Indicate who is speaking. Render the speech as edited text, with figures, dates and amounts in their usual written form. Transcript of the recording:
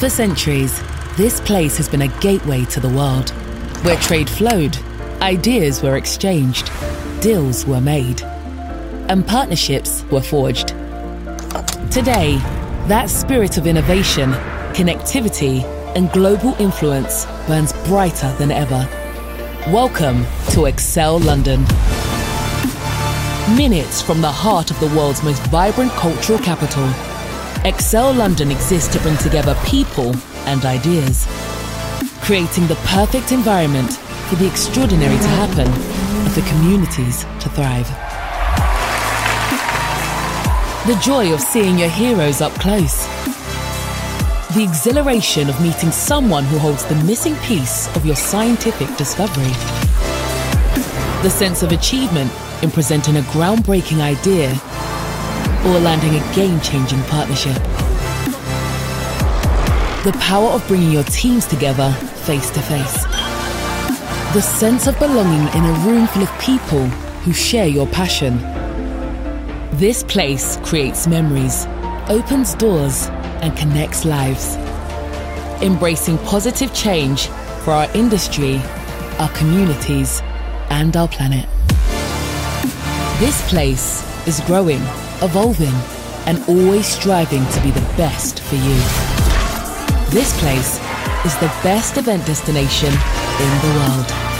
Speaker 1: For centuries, this place has been a gateway to the world, where trade flowed, ideas were exchanged, deals were made, and partnerships were forged. Today, that spirit of innovation, connectivity, and global influence burns brighter than ever. Welcome to Excel London. Minutes from the heart of the world's most vibrant cultural capital, Excel London exists to bring together people and ideas, creating the perfect environment for the extraordinary to happen and for communities to thrive. The joy of seeing your heroes up close. The exhilaration of meeting someone who holds the missing piece of your scientific discovery. The sense of achievement in presenting a groundbreaking idea or landing a game-changing partnership. The power of bringing your teams together face to face. The sense of belonging in a room full of people who share your passion. This place creates memories, opens doors, and connects lives. Embracing positive change for our industry, our communities, and our planet. This place is growing, evolving, and always striving to be the best for you. This place is the best event destination in the world.